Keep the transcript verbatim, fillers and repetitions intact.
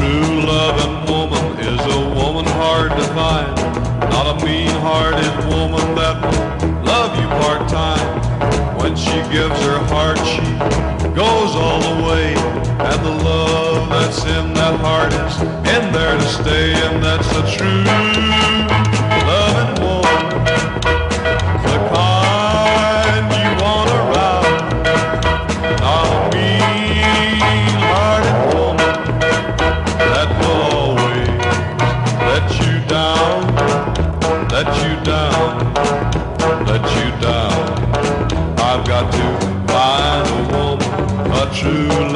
true loving woman is a woman hard to find. Not a mean-hearted woman that will love you part-time. When she gives her heart, she goes all the way. And the love that's in that heart is in there to stay. And that's a true loving woman, the kind you want around. Not a mean-hearted woman that will always let you down, let you down, let you down. I've got to find a woman, a true